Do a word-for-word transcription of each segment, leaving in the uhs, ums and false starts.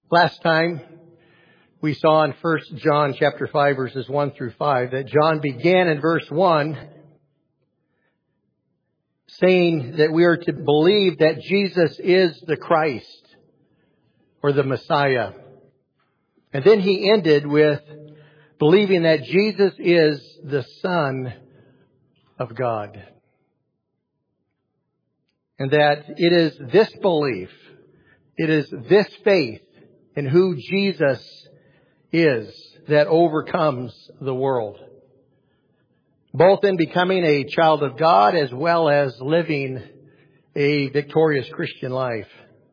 Last time we saw in First John chapter five verses one through five that John began in verse one saying that we are to believe that Jesus is the Christ or the Messiah. And then he ended with believing that Jesus is the Son of God. And that it is this belief, it is this faith in who Jesus is that overcomes the world. Both in becoming a child of God as well as living a victorious Christian life.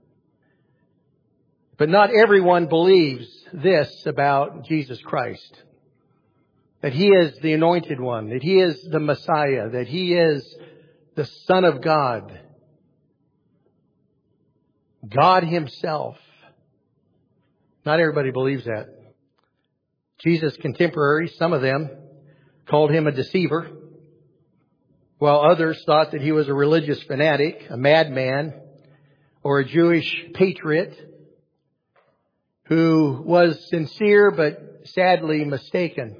But not everyone believes this about Jesus Christ. That He is the anointed one, that He is the Messiah, that He is the Son of God. God Himself. Not everybody believes that. Jesus' contemporaries, some of them, called Him a deceiver, while others thought that He was a religious fanatic, a madman, or a Jewish patriot who was sincere but sadly mistaken.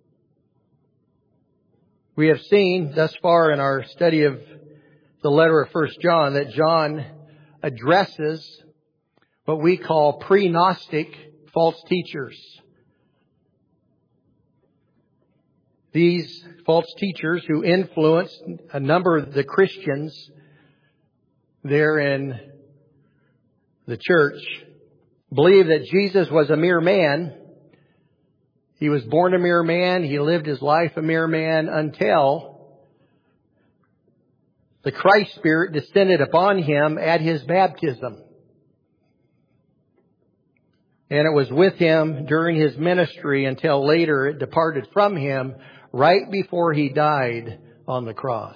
We have seen thus far in our study of the letter of First John that John addresses what we call pre-Gnostic false teachers. These false teachers who influenced a number of the Christians there in the church believed that Jesus was a mere man. He was born a mere man. He lived his life a mere man until the Christ Spirit descended upon Him at His baptism. And it was with Him during His ministry until later it departed from Him right before He died on the cross.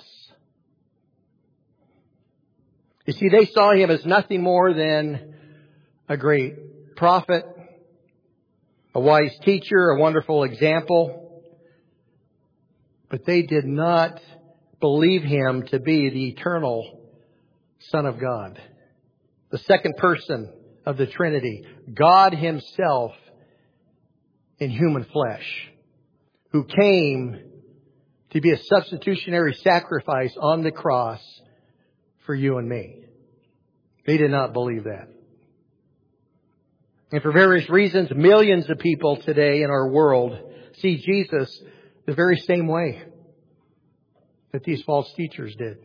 You see, they saw Him as nothing more than a great prophet, a wise teacher, a wonderful example. But they did not believe Him to be the eternal Son of God, the second person of the Trinity, God Himself in human flesh, who came to be a substitutionary sacrifice on the cross for you and me. They did not believe that. And for various reasons, millions of people today in our world see Jesus the very same way that these false teachers did.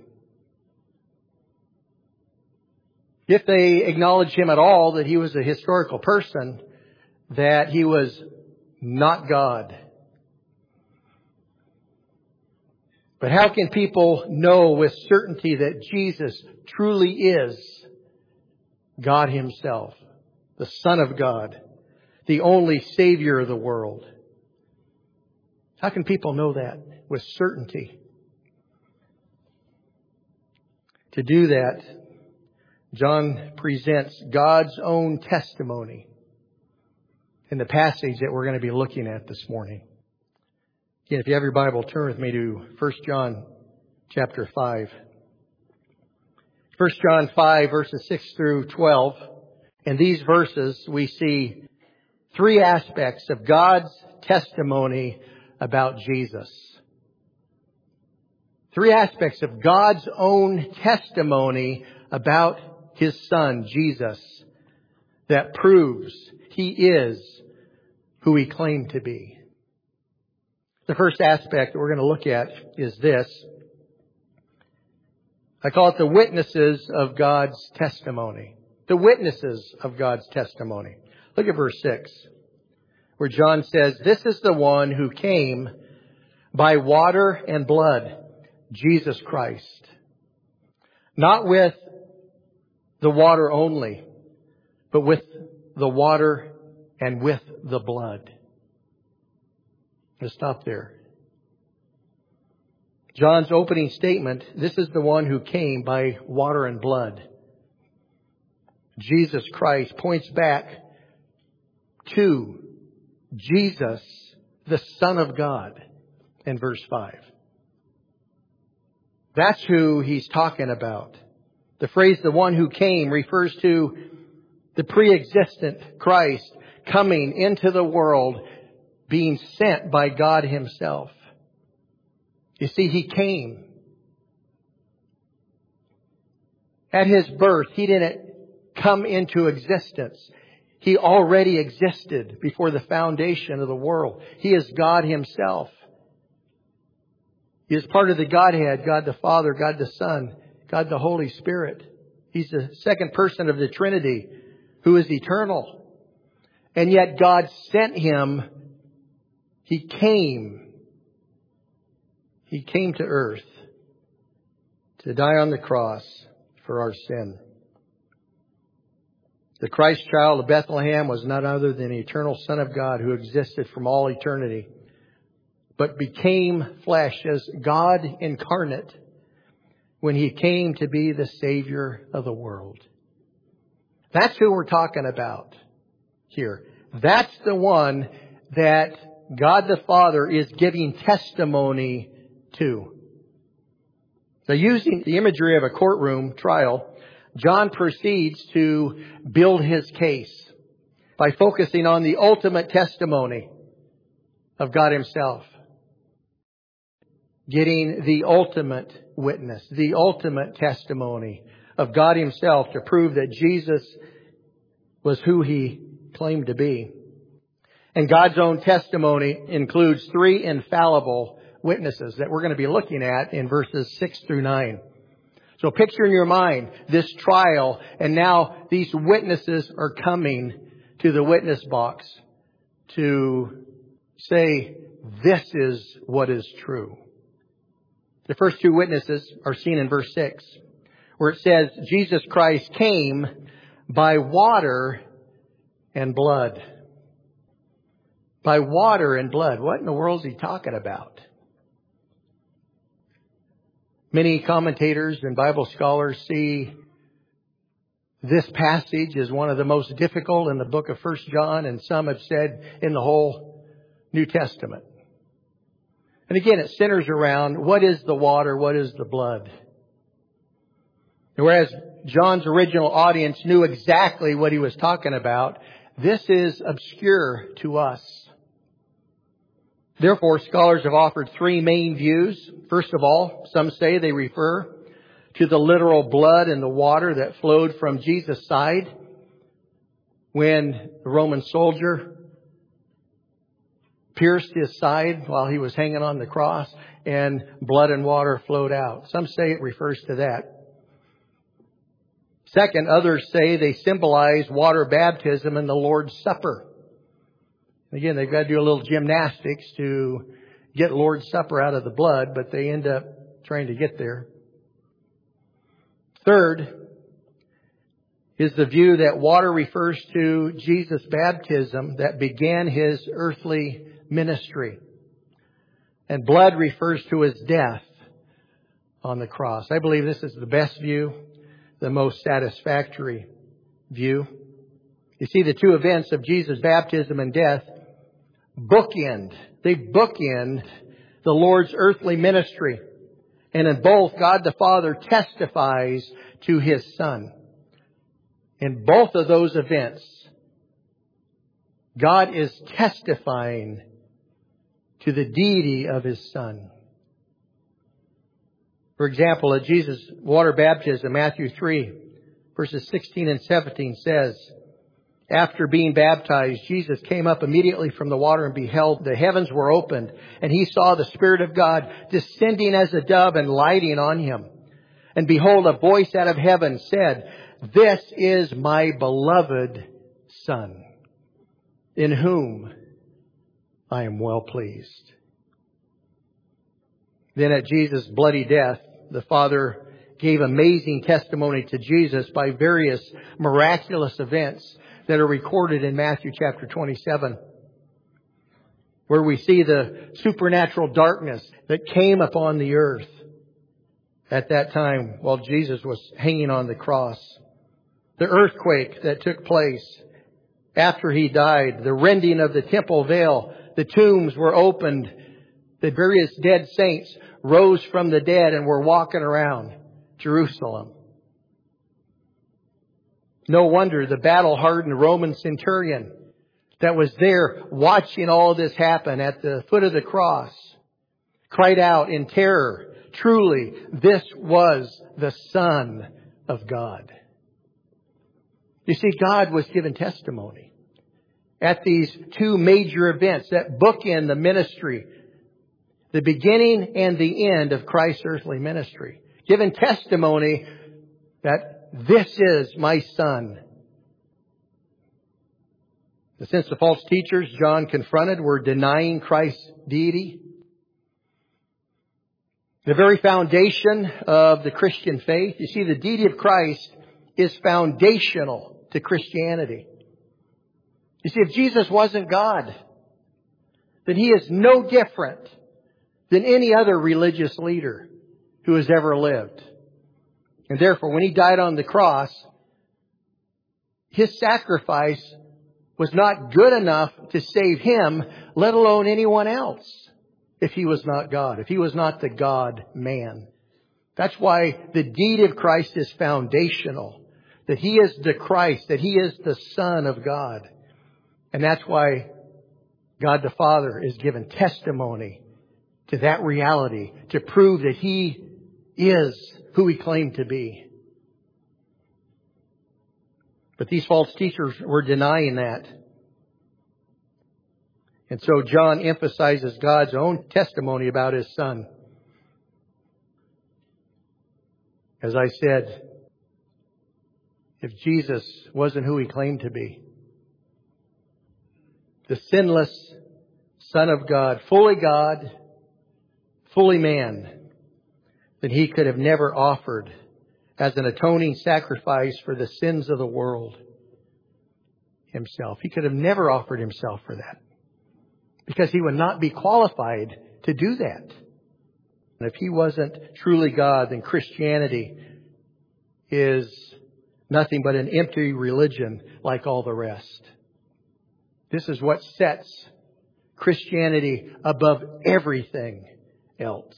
If they acknowledge Him at all, that He was a historical person, that He was not God. But how can people know with certainty that Jesus truly is God Himself, the Son of God, the only Savior of the world? How can people know that with certainty? To do that, John presents God's own testimony in the passage that we're going to be looking at this morning. Again, if you have your Bible, turn with me to First John chapter five. First John five, verses six through twelve. In these verses, we see three aspects of God's testimony about Jesus. Three aspects of God's own testimony about His Son, Jesus, that proves He is who He claimed to be. The first aspect that we're going to look at is this. I call it the witnesses of God's testimony. The witnesses of God's testimony. Look at verse six, where John says, "This is the one who came by water and blood, Jesus Christ. Not with the water only, but with the water and with the blood." Let's stop there. John's opening statement, this is the one who came by water and blood. Jesus Christ points back to Jesus, the Son of God, in verse five. That's who he's talking about. The phrase, the one who came, refers to The pre-existent Christ coming into the world, being sent by God Himself. You see, He came. At His birth, He didn't come into existence. He already existed before the foundation of the world. He is God Himself. He is part of the Godhead, God the Father, God the Son, God the Holy Spirit. He's the second person of the Trinity who is eternal. And yet God sent Him. He came. He came to earth to die on the cross for our sin. The Christ child of Bethlehem was none other than the eternal Son of God who existed from all eternity, but became flesh as God incarnate when He came to be the Savior of the world. That's who we're talking about here. That's the one that God the Father is giving testimony to. So using the imagery of a courtroom trial, John proceeds to build his case by focusing on the ultimate testimony of God Himself. Getting the ultimate witness, the ultimate testimony of God Himself to prove that Jesus was who He claimed to be. And God's own testimony includes three infallible witnesses that we're going to be looking at in verses six through nine. So picture in your mind this trial, and now these witnesses are coming to the witness box to say, this is what is true. The first two witnesses are seen in verse six, where it says, Jesus Christ came by water and blood. By water and blood. What in the world is He talking about? Many commentators and Bible scholars see this passage as one of the most difficult in the book of First John, and some have said in the whole New Testament. And again, it centers around what is the water, what is the blood. And whereas John's original audience knew exactly what he was talking about, this is obscure to us. Therefore, scholars have offered three main views. First of all, some say they refer to the literal blood and the water that flowed from Jesus' side when the Roman soldier pierced His side while He was hanging on the cross, and blood and water flowed out. Some say it refers to that. Second, others say they symbolize water baptism and the Lord's Supper. Again, they've got to do a little gymnastics to get Lord's Supper out of the blood, but they end up trying to get there. Third is the view that water refers to Jesus' baptism that began His earthly ministry. And blood refers to His death on the cross. I believe this is the best view, the most satisfactory view. You see, the two events of Jesus' baptism and death bookend. They bookend the Lord's earthly ministry. And in both, God the Father testifies to His Son. In both of those events, God is testifying to the deity of His Son. For example, at Jesus' water baptism, Matthew three, verses sixteen and seventeen says, after being baptized, Jesus came up immediately from the water and beheld the heavens were opened, and He saw the Spirit of God descending as a dove and lighting on Him. And behold, a voice out of heaven said, this is my beloved Son, in whom I am well pleased. Then at Jesus' bloody death, the Father gave amazing testimony to Jesus by various miraculous events that are recorded in Matthew chapter twenty-seven, where we see the supernatural darkness that came upon the earth at that time while Jesus was hanging on the cross. The earthquake that took place after He died, the rending of the temple veil, the tombs were opened, the various dead saints rose from the dead and were walking around Jerusalem. No wonder the battle-hardened Roman centurion that was there watching all this happen at the foot of the cross cried out in terror, "Truly, this was the Son of God." You see, God was given testimony at these two major events that bookend the ministry, the beginning and the end of Christ's earthly ministry. Given testimony that this is my Son. Since the false teachers John confronted were denying Christ's deity, the very foundation of the Christian faith, you see, the deity of Christ is foundational to Christianity. You see, if Jesus wasn't God, then He is no different than any other religious leader who has ever lived. And therefore, when He died on the cross, His sacrifice was not good enough to save Him, let alone anyone else, if He was not God, if He was not the God-man. That's why the deity of Christ is foundational, that He is the Christ, that He is the Son of God. And that's why God the Father is given testimony to that reality, to prove that He is who He claimed to be. But these false teachers were denying that. And so John emphasizes God's own testimony about His Son. As I said, if Jesus wasn't who He claimed to be, the sinless Son of God, fully God, fully man, then He could have never offered as an atoning sacrifice for the sins of the world Himself. He could have never offered Himself for that, because He would not be qualified to do that. And if He wasn't truly God, then Christianity is nothing but an empty religion like all the rest. This is what sets Christianity above everything else.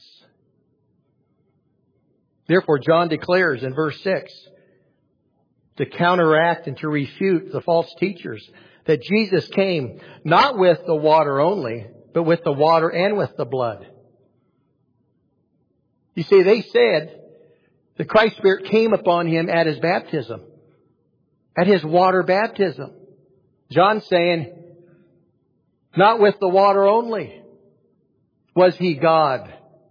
Therefore, John declares in verse six, to counteract and to refute the false teachers, that Jesus came not with the water only, but with the water and with the blood. You see, they said the Christ Spirit came upon Him at His baptism, at His water baptism. John's saying, not with the water only was He God,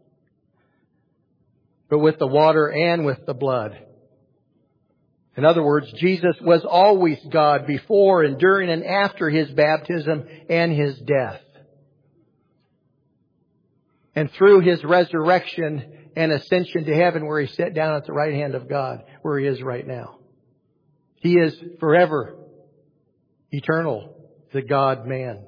but with the water and with the blood. In other words, Jesus was always God before and during and after His baptism and His death. And through His resurrection and ascension to heaven, where He sat down at the right hand of God, where He is right now. He is forever eternal, the God-man.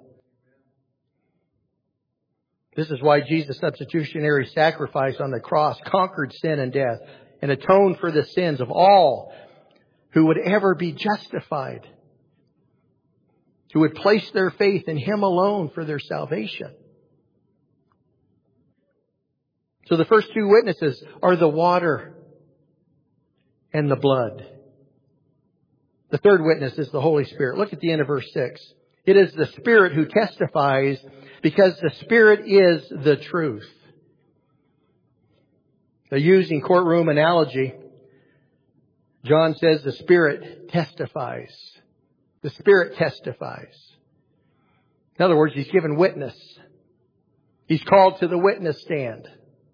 This is why Jesus' substitutionary sacrifice on the cross conquered sin and death and atoned for the sins of all who would ever be justified, who would place their faith in Him alone for their salvation. So the first two witnesses are the water and the blood. The third witness is the Holy Spirit. Look at the end of verse six. It is the Spirit who testifies, because the Spirit is the truth. Now, using courtroom analogy, John says the Spirit testifies. The Spirit testifies. In other words, He's given witness. He's called to the witness stand.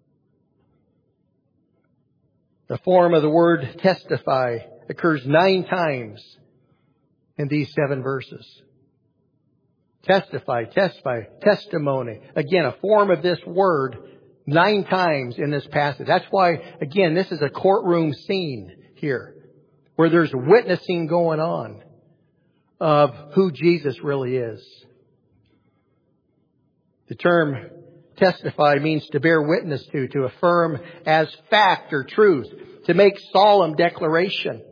The form of the word testify occurs nine times in these seven verses. Testify, testify, testimony. Again, a form of this word nine times in this passage. That's why, again, this is a courtroom scene here, where there's witnessing going on of who Jesus really is. The term testify means to bear witness to, to affirm as fact or truth, to make solemn declaration.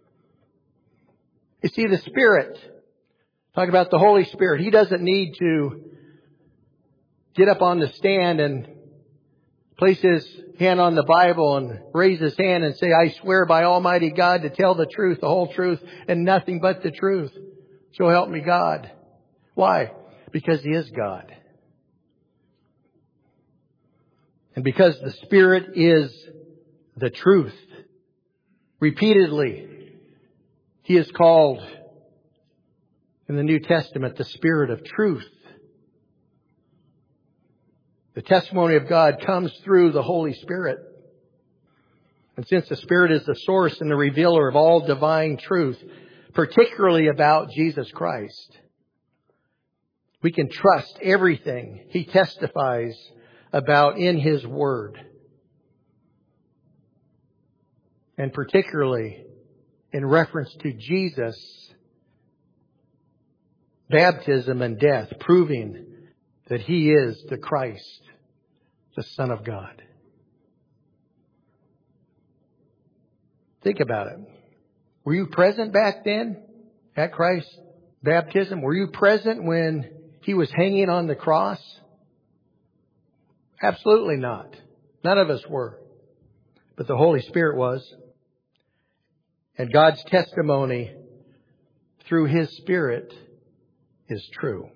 You see, the Spirit, talk about the Holy Spirit, He doesn't need to get up on the stand and place his hand on the Bible and raise his hand and say, I swear by Almighty God to tell the truth, the whole truth, and nothing but the truth. So help me God. Why? Because He is God. And because the Spirit is the truth. Repeatedly, He is called in the New Testament the Spirit of truth. The testimony of God comes through the Holy Spirit. And since the Spirit is the source and the revealer of all divine truth, particularly about Jesus Christ, we can trust everything He testifies about in His Word. And particularly in reference to Jesus' baptism and death, proving that He is the Christ, the Son of God. Think about it. Were you present back then at Christ's baptism? Were you present when He was hanging on the cross? Absolutely not. None of us were. But the Holy Spirit was. And God's testimony through His Spirit is true.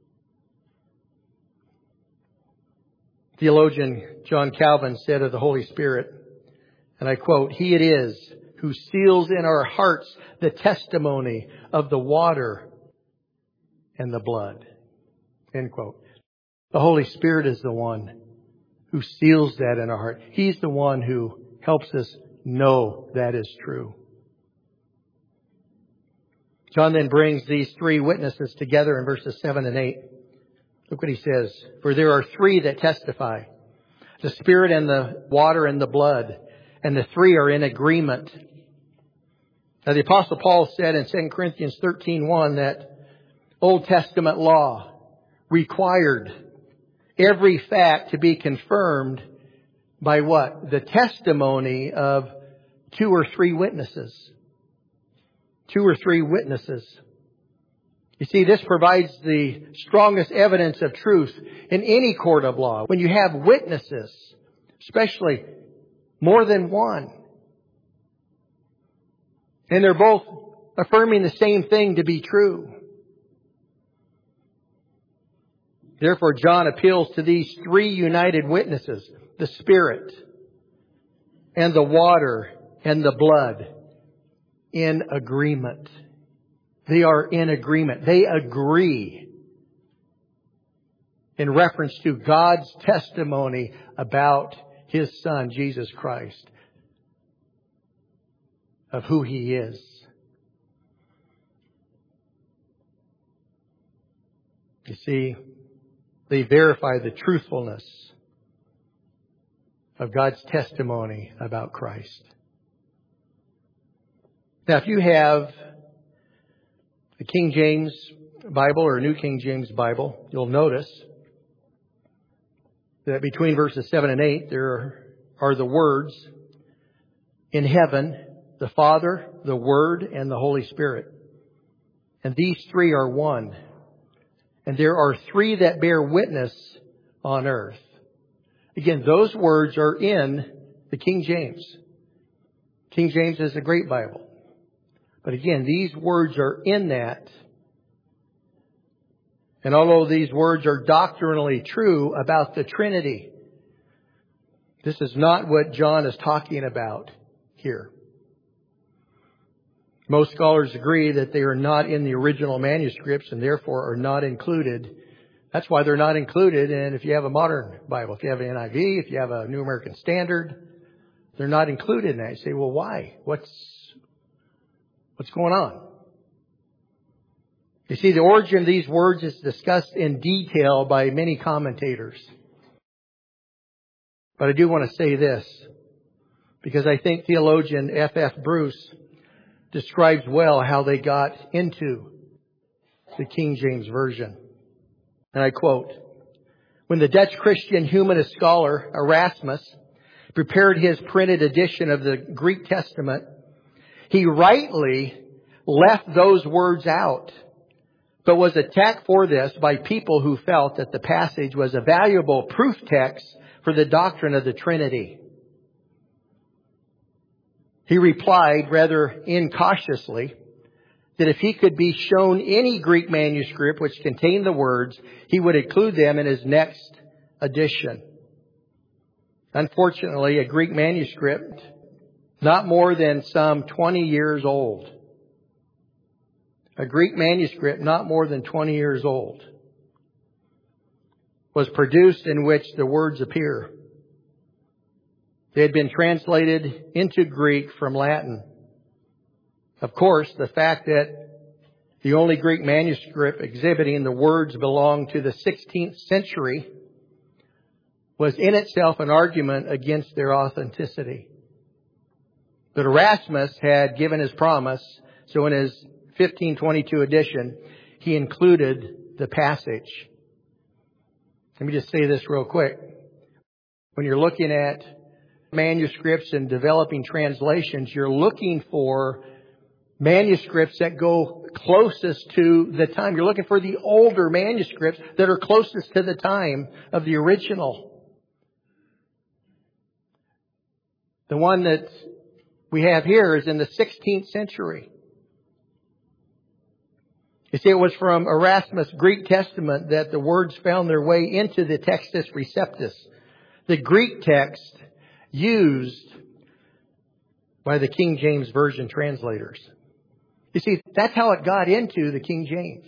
Theologian John Calvin said of the Holy Spirit, and I quote, He it is who seals in our hearts the testimony of the water and the blood. End quote. The Holy Spirit is the one who seals that in our heart. He's the one who helps us know that is true. John then brings these three witnesses together in verses seven and eight. Look what he says. For there are three that testify. The Spirit and the water and the blood. And the three are in agreement. Now the Apostle Paul said in Second Corinthians thirteen one that Old Testament law required every fact to be confirmed by what? The testimony of two or three witnesses. Two or three witnesses. You see, this provides the strongest evidence of truth in any court of law. When you have witnesses, especially more than one, and they're both affirming the same thing to be true. Therefore, John appeals to these three united witnesses, the Spirit and the water and the blood, in agreement. They are in agreement. They agree in reference to God's testimony about His Son, Jesus Christ, of who He is. You see, they verify the truthfulness of God's testimony about Christ. Now, if you have the King James Bible or New King James Bible, you'll notice that between verses seven and eight, there are the words, in heaven, the Father, the Word, and the Holy Spirit. And these three are one. And there are three that bear witness on earth. Again, those words are in the King James. King James is a great Bible. But again, these words are in that. And although these words are doctrinally true about the Trinity, this is not what John is talking about here. Most scholars agree that they are not in the original manuscripts and therefore are not included. That's why they're not included. And if you have a modern Bible, if you have an N I V, if you have a New American Standard, they're not included in that. You say, well, why? What's What's going on? You see, the origin of these words is discussed in detail by many commentators. But I do want to say this, because I think theologian F F Bruce describes well how they got into the King James Version. And I quote, when the Dutch Christian humanist scholar Erasmus prepared his printed edition of the Greek Testament, he rightly left those words out, but was attacked for this by people who felt that the passage was a valuable proof text for the doctrine of the Trinity. He replied rather incautiously that if he could be shown any Greek manuscript which contained the words, he would include them in his next edition. Unfortunately, a Greek manuscript not more than some twenty years old. A Greek manuscript not more than twenty years old was produced in which the words appear. They had been translated into Greek from Latin. Of course, the fact that the only Greek manuscript exhibiting the words belonged to the sixteenth century was in itself an argument against their authenticity. But Erasmus had given his promise, so in his fifteen twenty-two edition, he included the passage. Let me just say this real quick. When you're looking at manuscripts and developing translations, you're looking for manuscripts that go closest to the time. You're looking for the older manuscripts that are closest to the time of the original. The one that we have here is in the sixteenth century. You see, it was from Erasmus' Greek Testament that the words found their way into the Textus Receptus, the Greek text used by the King James Version translators. You see, that's how it got into the King James.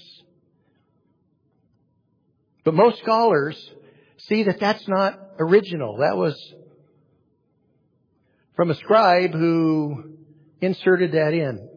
But most scholars see that that's not original. That was from a scribe who inserted that in.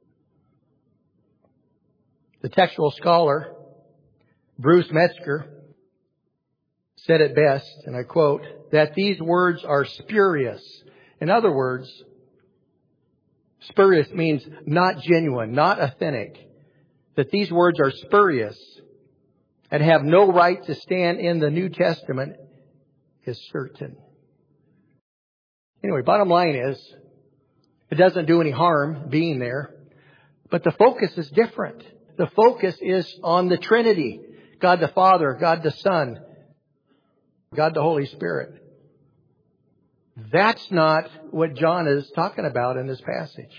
The textual scholar, Bruce Metzger, said it best, and I quote, that these words are spurious. In other words, spurious means not genuine, not authentic. That these words are spurious and have no right to stand in the New Testament is certain. Anyway, bottom line is, it doesn't do any harm being there, but the focus is different. The focus is on the Trinity. God the Father, God the Son, God the Holy Spirit. That's not what John is talking about in this passage.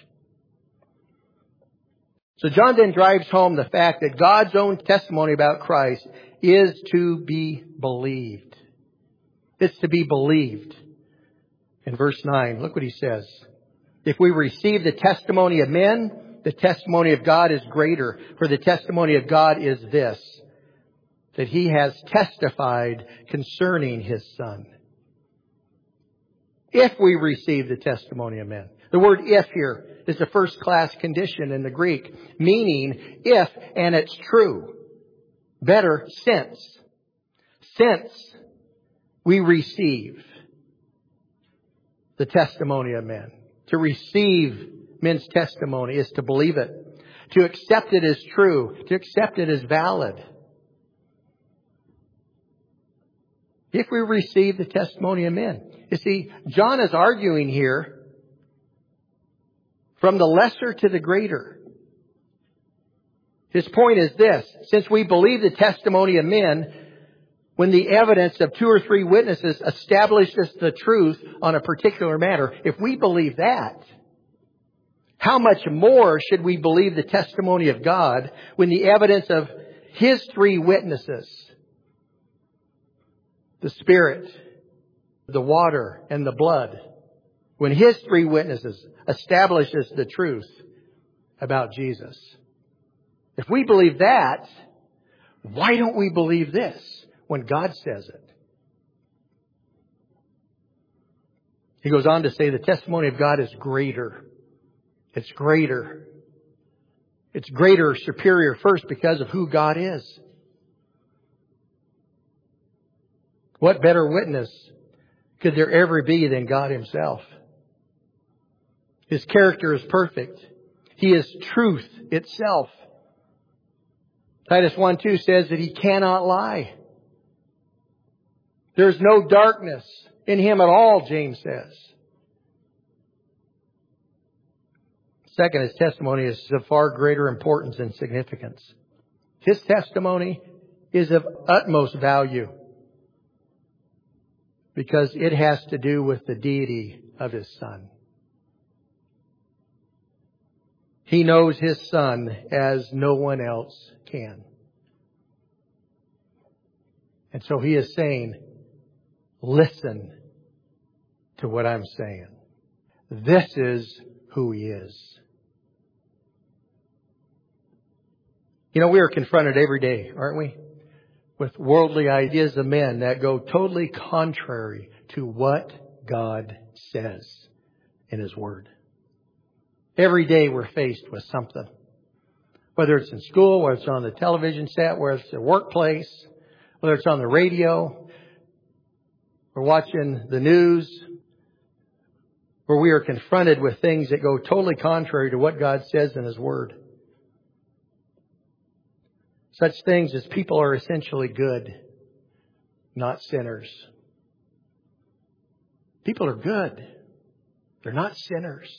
So John then drives home the fact that God's own testimony about Christ is to be believed. It's to be believed. In verse nine, look what he says. If we receive the testimony of men, the testimony of God is greater. For the testimony of God is this, that He has testified concerning His Son. If we receive the testimony of men. The word if here is a first class condition in the Greek, meaning if and it's true. Better, since. Since we receive the testimony of men. To receive men's testimony is to believe it. To accept it as true. To accept it as valid. If we receive the testimony of men. You see, John is arguing here from the lesser to the greater. His point is this. Since we believe the testimony of men, when the evidence of two or three witnesses establishes the truth on a particular matter, if we believe that, how much more should we believe the testimony of God when the evidence of His three witnesses, the Spirit, the water, and the blood, when His three witnesses establishes the truth about Jesus? If we believe that, why don't we believe this when God says it? He goes on to say the testimony of God is greater. It's greater. It's greater, superior, first because of who God is. What better witness could there ever be than God Himself? His character is perfect. He is truth itself. Titus one two says that He cannot lie. There's no darkness in Him at all, James says. Second, His testimony is of far greater importance and significance. His testimony is of utmost value. because it has to do with the deity of His Son. He knows His Son as no one else can. And so He is saying, listen to what I'm saying. This is who He is. You know, we are confronted every day, aren't we? With worldly ideas of men that go totally contrary to what God says in His Word. Every day we're faced with something. Whether it's in school, whether it's on the television set, whether it's the workplace, whether it's on the radio, we're watching the news, where we are confronted with things that go totally contrary to what God says in His Word. Such things as people are essentially good, not sinners. People are good. They're not sinners.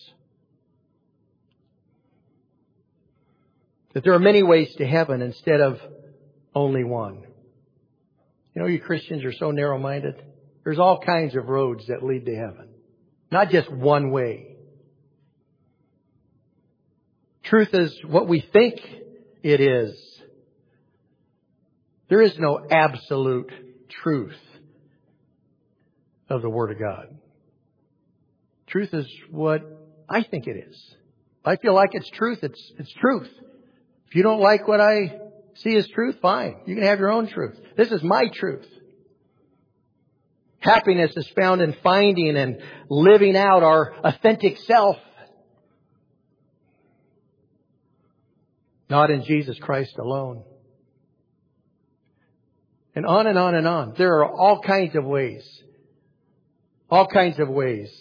That there are many ways to heaven instead of only one. You know, you Christians are so narrow-minded. There's all kinds of roads that lead to heaven. Not just one way. Truth is what we think it is. There is no absolute truth of the Word of God. Truth is what I think it is. If I feel like it's truth, it's, it's truth. If you don't like what I see as truth, fine. You can have your own truth. This is my truth. Happiness is found in finding and living out our authentic self. Not in Jesus Christ alone. And on and on and on. There are all kinds of ways. All kinds of ways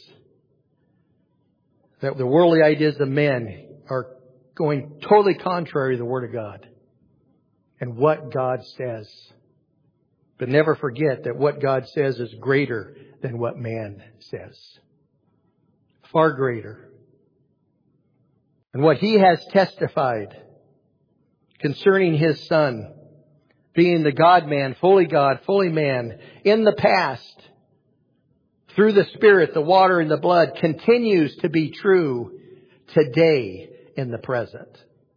that the worldly ideas of men are going totally contrary to the Word of God and what God says. But never forget that what God says is greater than what man says. Far greater. And what He has testified concerning His Son, being the God-man, fully God, fully man, in the past, through the Spirit, the water, and the blood, continues to be true today in the present.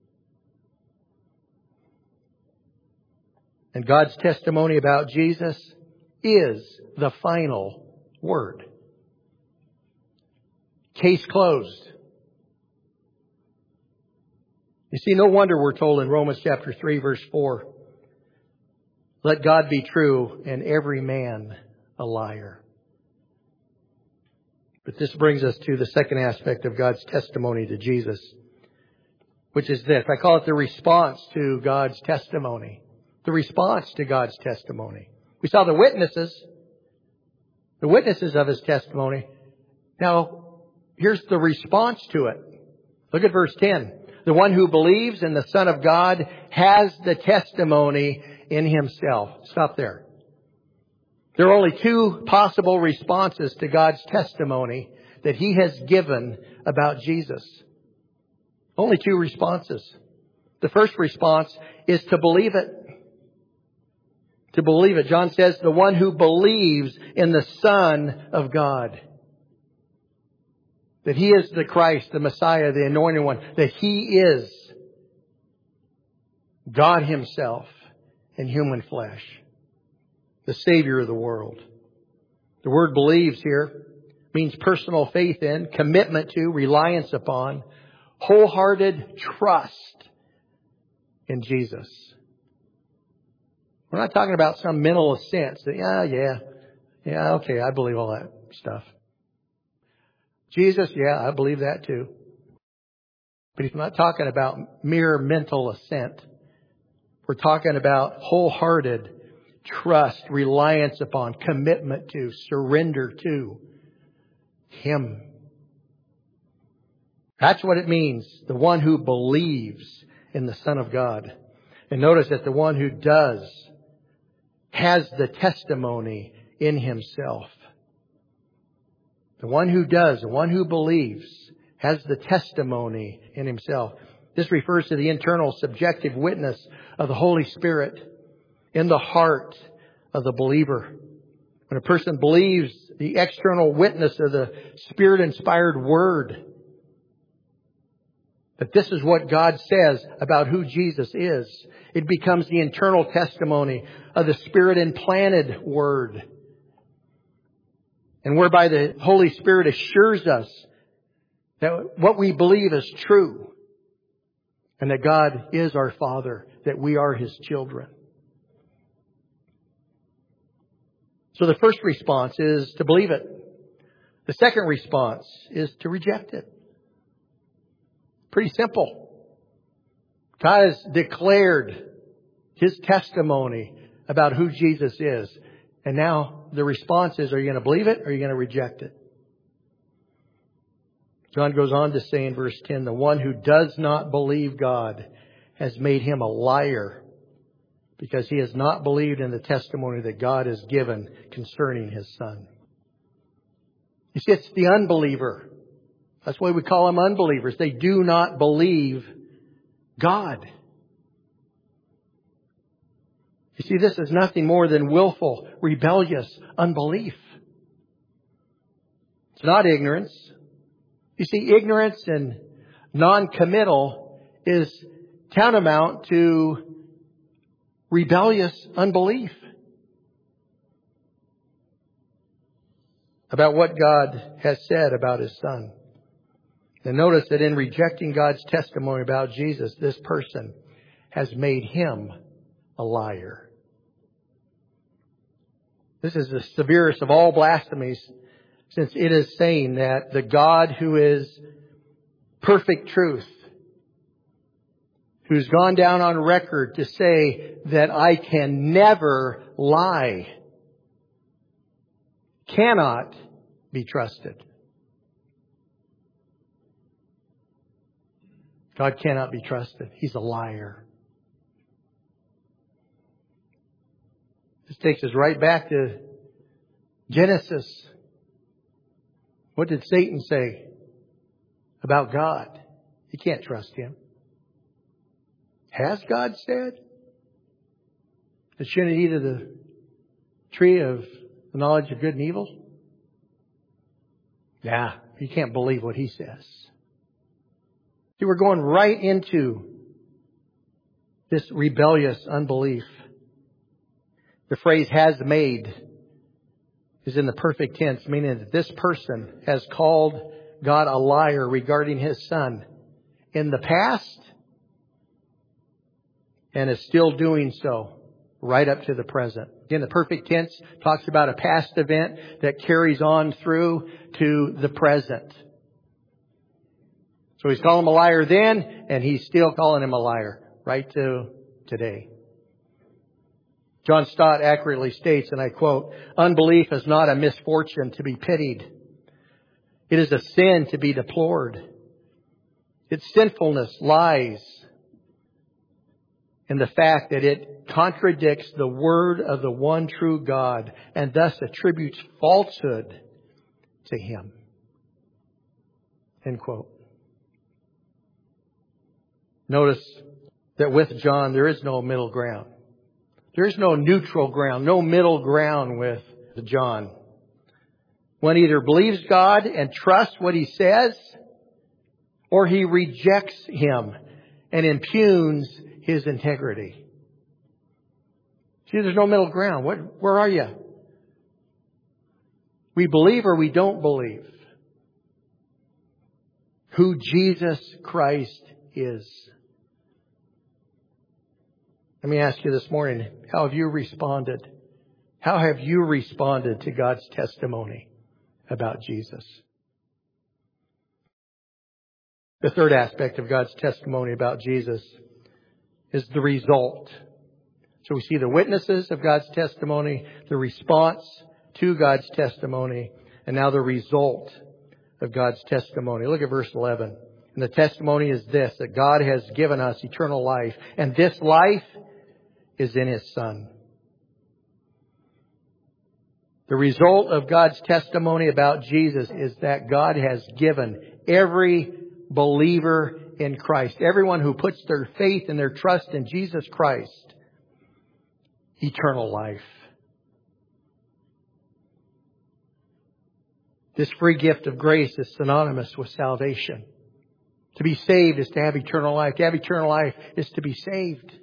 And God's testimony about Jesus is the final word. Case closed. You see, no wonder we're told in Romans chapter three, verse four, let God be true and every man a liar. But this brings us to the second aspect of God's testimony to Jesus, which is this. I call it the response to God's testimony. The response to God's testimony. We saw the witnesses, the witnesses of His testimony. Now, here's the response to it. Look at verse ten. The one who believes in the Son of God has the testimony in himself. Stop there. There are only two possible responses to God's testimony that He has given about Jesus. Only two responses. The first response is to believe it. To believe it. John says, the one who believes in the Son of God. That He is the Christ, the Messiah, the Anointed One. That He is God Himself in human flesh. The Savior of the world. The word believes here means personal faith in, commitment to, reliance upon, wholehearted trust in Jesus. We're not talking about some mental assent that, yeah, yeah, yeah, okay, I believe all that stuff. Jesus, yeah, I believe that too. But He's not talking about mere mental assent. We're talking about wholehearted trust, reliance upon, commitment to, surrender to Him. That's what it means. The one who believes in the Son of God. And notice that the one who does has the testimony in himself. The one who does, the one who believes, has the testimony in himself. This refers to the internal subjective witness of the Holy Spirit in the heart of the believer. When a person believes the external witness of the Spirit-inspired Word, that this is what God says about who Jesus is, it becomes the internal testimony of the Spirit-implanted Word. And whereby the Holy Spirit assures us that what we believe is true. And that God is our Father, that we are His children. So the first response is to believe it. The second response is to reject it. Pretty simple. God has declared His testimony about who Jesus is. And now the response is, are you going to believe it or are you going to reject it? John goes on to say in verse ten, the one who does not believe God has made him a liar, because he has not believed in the testimony that God has given concerning His Son. You see, it's the unbeliever. That's why we call them unbelievers. They do not believe God. You see, this is nothing more than willful, rebellious unbelief. It's not ignorance. You see, ignorance and non-committal is tantamount to rebellious unbelief about what God has said about His Son. And notice that in rejecting God's testimony about Jesus, this person has made Him a liar. This is the severest of all blasphemies, since it is saying that the God who is perfect truth, who's gone down on record to say that I can never lie, cannot be trusted. God cannot be trusted. He's a liar. This takes us right back to Genesis. What did Satan say about God? You can't trust Him. Has God said that you shouldn't eat of the tree of the knowledge of good and evil? Yeah, you can't believe what He says. See, we're going right into this rebellious unbelief. The phrase has made is in the perfect tense, meaning that this person has called God a liar regarding His Son in the past and is still doing so right up to the present. Again, the perfect tense talks about a past event that carries on through to the present. So He's calling him a liar then, and He's still calling him a liar right to today. John Stott accurately states, and I quote, unbelief is not a misfortune to be pitied. It is a sin to be deplored. Its sinfulness lies in the fact that it contradicts the word of the one true God and thus attributes falsehood to Him. End quote. Notice that with John, there is no middle ground. There is no neutral ground, no middle ground with John. One either believes God and trusts what He says, or he rejects Him and impugns His integrity. See, there's no middle ground. What, where are you? We believe or we don't believe who Jesus Christ is. Let me ask you this morning, how have you responded? How have you responded to God's testimony about Jesus? The third aspect of God's testimony about Jesus is the result. So we see the witnesses of God's testimony, the response to God's testimony, and now the result of God's testimony. Look at verse eleven. And the testimony is this, that God has given us eternal life, and this life is in His Son. The result of God's testimony about Jesus is that God has given every believer in Christ, everyone who puts their faith and their trust in Jesus Christ, eternal life. This free gift of grace is synonymous with salvation. To be saved is to have eternal life. To have eternal life is to be saved.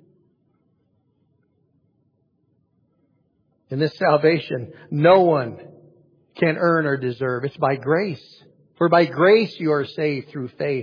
In this salvation, no one can earn or deserve. It's by grace. For by grace you are saved through faith.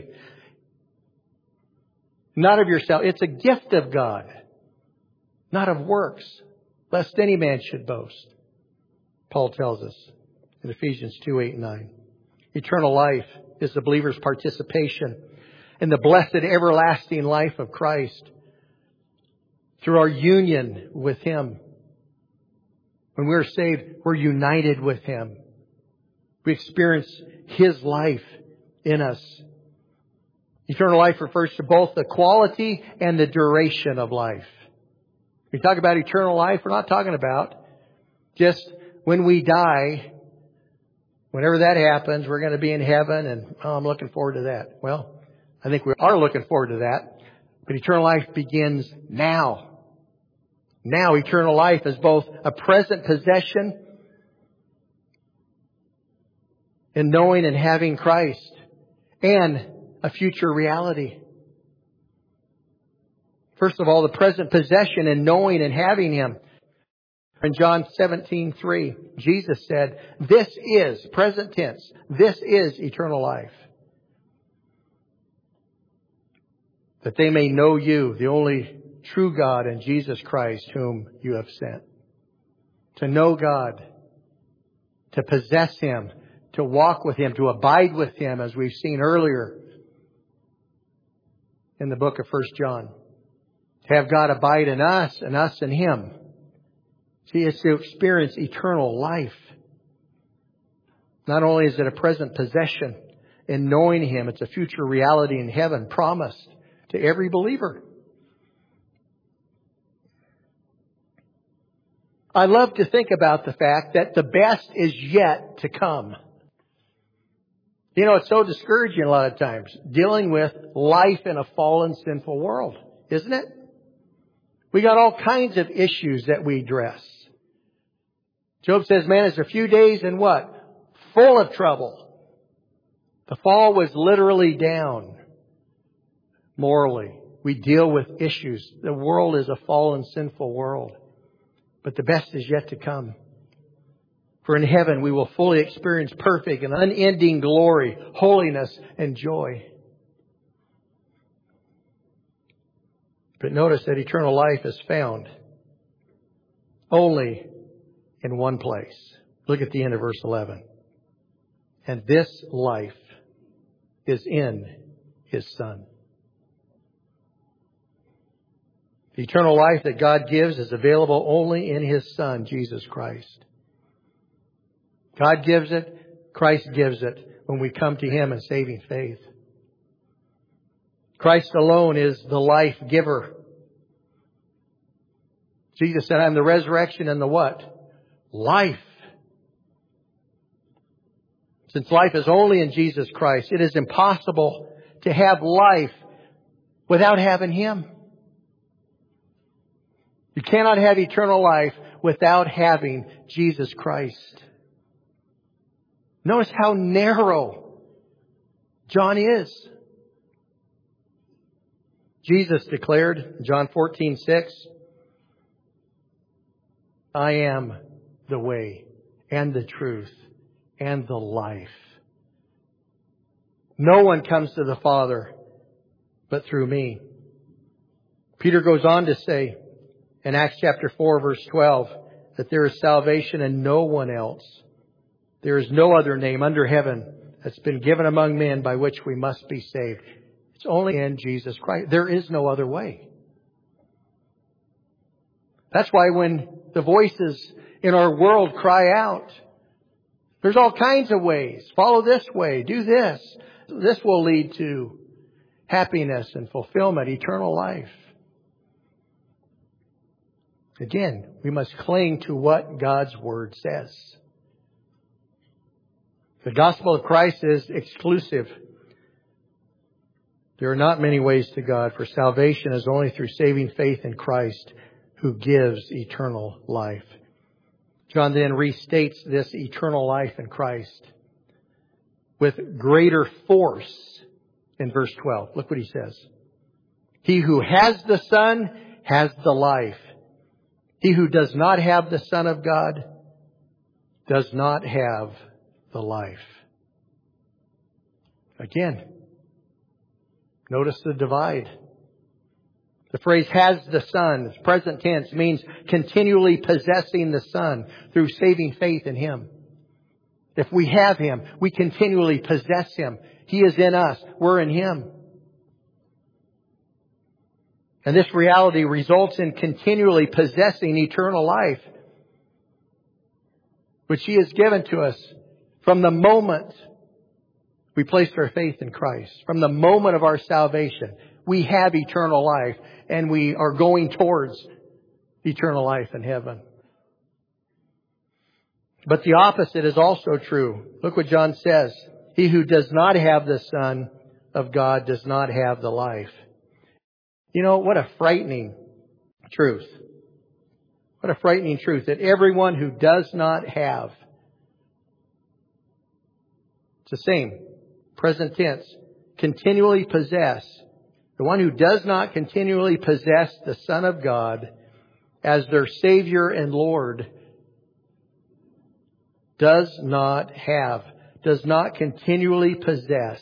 Not of yourself. It's a gift of God. Not of works, lest any man should boast. Paul tells us in Ephesians two, eight, and nine. Eternal life is the believer's participation in the blessed everlasting life of Christ through our union with Him. When we're saved, we're united with Him. We experience His life in us. Eternal life refers to both the quality and the duration of life. When we talk about eternal life, we're not talking about just when we die. Whenever that happens, we're going to be in heaven and oh, I'm looking forward to that. Well, I think we are looking forward to that. But eternal life begins now. Now eternal life is both a present possession in knowing and having Christ and a future reality. First of all, the present possession in knowing and having Him. In John seventeen three, Jesus said, this is, present tense, this is eternal life. That they may know You, the only true God, and Jesus Christ, whom You have sent. To know God, to possess Him, to walk with Him, to abide with Him, as we've seen earlier in the book of First John. To have God abide in us and us in Him. See, it's to experience eternal life. Not only is it a present possession in knowing Him, it's a future reality in heaven promised to every believer. I love to think about the fact that the best is yet to come. You know, it's so discouraging a lot of times, dealing with life in a fallen, sinful world, isn't it? We got all kinds of issues that we address. Job says, man, it's a few days and what? Full of trouble. The fall was literally down morally. We deal with issues. The world is a fallen, sinful world. But the best is yet to come. For in heaven we will fully experience perfect and unending glory, holiness, and joy. But notice that eternal life is found only in one place. Look at the end of verse eleven. And this life is in His Son. The eternal life that God gives is available only in His Son, Jesus Christ. God gives it. Christ gives it when we come to Him in saving faith. Christ alone is the life giver. Jesus said, I am the resurrection and the what? Life. Since life is only in Jesus Christ, it is impossible to have life without having Him. You cannot have eternal life without having Jesus Christ. Notice how narrow John is. Jesus declared in John fourteen six, I am the way and the truth and the life. No one comes to the Father but through me. Peter goes on to say in Acts chapter four verse twelve that there is salvation in no one else. There is no other name under heaven that's been given among men by which we must be saved. It's only in Jesus Christ. There is no other way. That's why when the voices in our world cry out, there's all kinds of ways. Follow this way. Do this. This will lead to happiness and fulfillment, eternal life. Again, we must cling to what God's Word says. The gospel of Christ is exclusive. There are not many ways to God, for salvation is only through saving faith in Christ, who gives eternal life. John then restates this eternal life in Christ. with greater force in verse twelve. Look what he says. He who has the Son has the life. He who does not have the Son of God does not have the life. Again, notice the divide. The phrase has the Son, it's present tense, means continually possessing the Son through saving faith in Him. If we have Him, we continually possess Him. He is in us. We're in Him. And this reality results in continually possessing eternal life, which He has given to us from the moment we placed our faith in Christ. From the moment of our salvation, we have eternal life, and we are going towards eternal life in heaven. But the opposite is also true. Look what John says. He who does not have the Son of God does not have the life. You know, what a frightening truth. What a frightening truth that everyone who does not have, it's the same, present tense, continually possess, the one who does not continually possess the Son of God as their Savior and Lord does not have, does not continually possess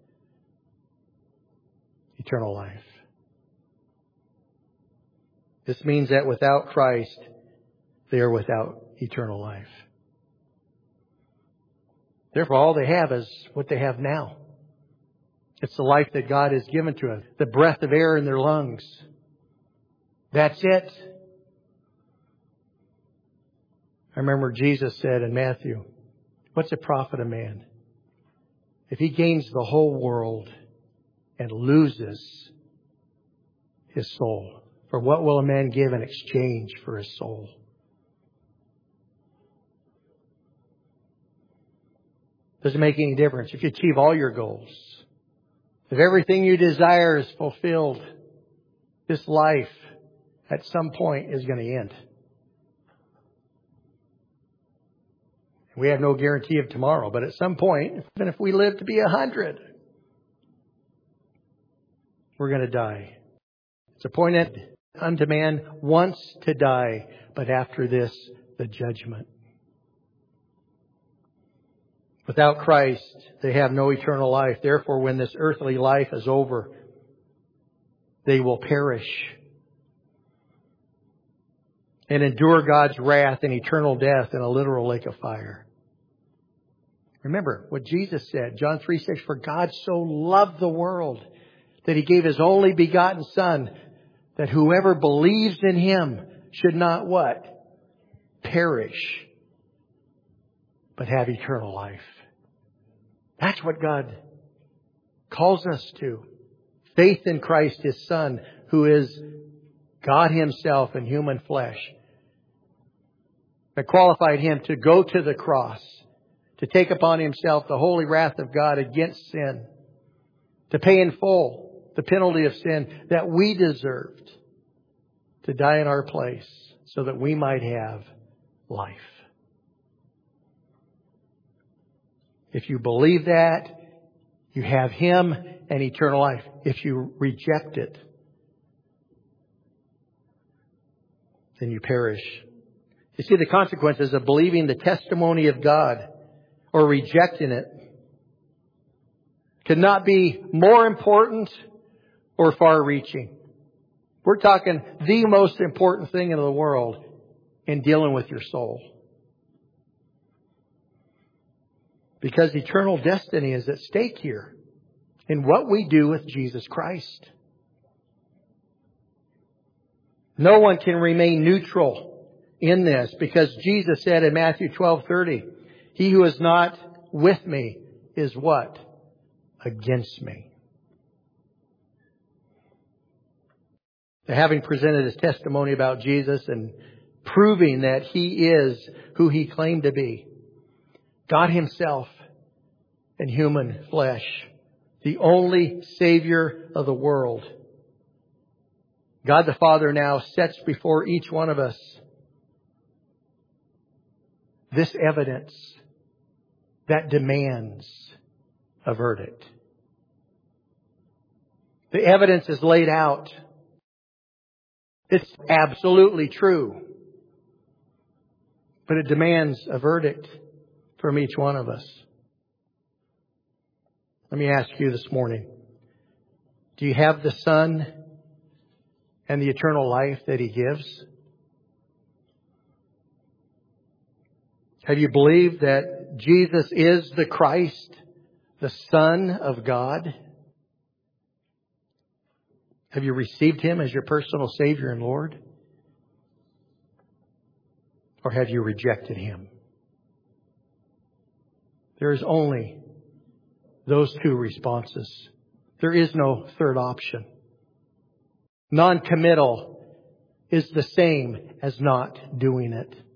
eternal life. This means that without Christ, they are without eternal life. Therefore, all they have is what they have now. It's the life that God has given to them. The breath of air in their lungs. That's it. I remember Jesus said in Matthew, what's the profit of man if he gains the whole world and loses his soul? For what will a man give in exchange for his soul? Doesn't make any difference if you achieve all your goals. If everything you desire is fulfilled, this life at some point is going to end. We have no guarantee of tomorrow, but at some point, even if we live to be a hundred, we're going to die. It's appointed unto man once to die, but after this, the judgment. Without Christ, they have no eternal life. Therefore, when this earthly life is over, they will perish and endure God's wrath and eternal death in a literal lake of fire. Remember what Jesus said, John three six, for God so loved the world that He gave His only begotten Son, that whoever believes in Him should not what? Perish, but have eternal life. That's what God calls us to. Faith in Christ, His Son, who is God Himself in human flesh, that qualified Him to go to the cross, to take upon Himself the holy wrath of God against sin, to pay in full the penalty of sin that we deserved, to die in our place so that we might have life. If you believe that, you have Him and eternal life. If you reject it, then you perish. You see, the consequences of believing the testimony of God or rejecting it could not be more important or far-reaching. We're talking the most important thing in the world in dealing with your soul. Because eternal destiny is at stake here in what we do with Jesus Christ. No one can remain neutral in this, because Jesus said in Matthew twelve thirty, he who is not with me is what? Against me. Having presented his testimony about Jesus and proving that He is who He claimed to be, God Himself in human flesh, the only Savior of the world, God the Father now sets before each one of us this evidence that demands a verdict. The evidence is laid out. It's absolutely true. But it demands a verdict from each one of us. Let me ask you this morning. Do you have the Son and the eternal life that He gives? Have you believed that Jesus is the Christ, the Son of God? Have you received Him as your personal Savior and Lord? Or have you rejected Him? There is only those two responses. There is no third option. Non-committal is the same as not doing it.